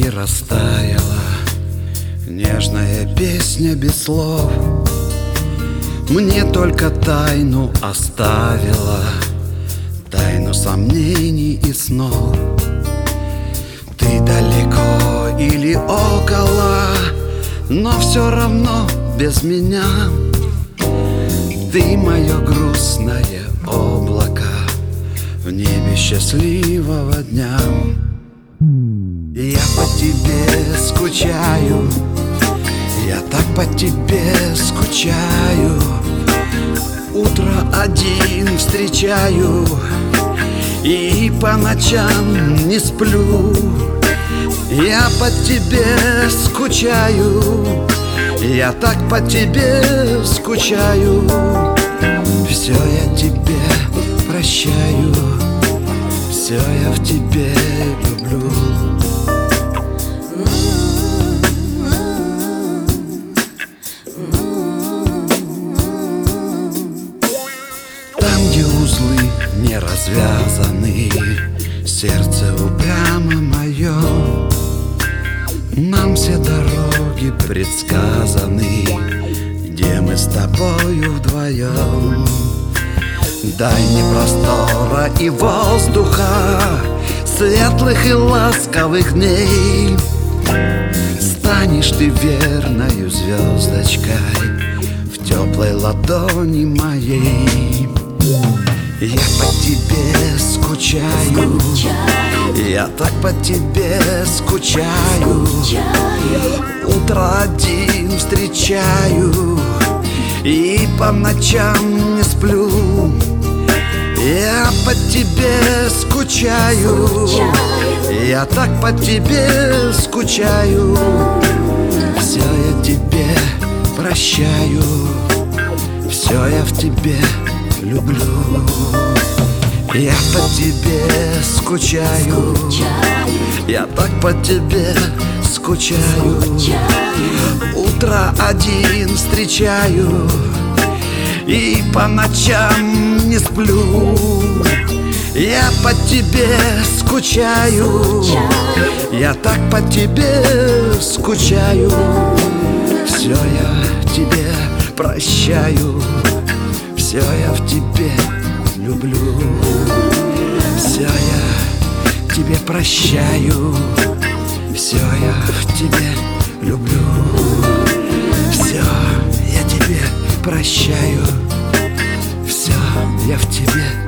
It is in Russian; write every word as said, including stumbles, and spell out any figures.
и растаяла нежная песня без слов. Мне только тайну оставила, тайну сомнений и снов. Ты далеко или около, но все равно без меня. Ты мое грустное облако в небе счастливого дня. Я по тебе скучаю, я так по тебе скучаю. Утро один встречаю и по ночам не сплю. Я по тебе скучаю, я так по тебе скучаю. Все я тебе прощаю, все я в тебе люблю. Там, где узлы не развязаны, сердце упрямо мое. Нам все дороги предсказаны, где мы с тобою вдвоем. Дай мне простора и воздуха, светлых и ласковых дней. Станешь ты верною звездочкой в теплой ладони моей. Я по тебе скучаю, я так по тебе скучаю. Утро один встречаю и по ночам не сплю. Я по тебе скучаю, я так по тебе скучаю. Все я тебе прощаю, все я в тебе люблю. Я по тебе скучаю, я так по тебе скучаю. Утро один встречаю и по ночам не сплю. Я по тебе скучаю, я так по тебе скучаю. Все я тебе прощаю, все я в тебе люблю. Все я тебе прощаю, все я в тебе люблю. Все я тебе прощаю, все я в тебе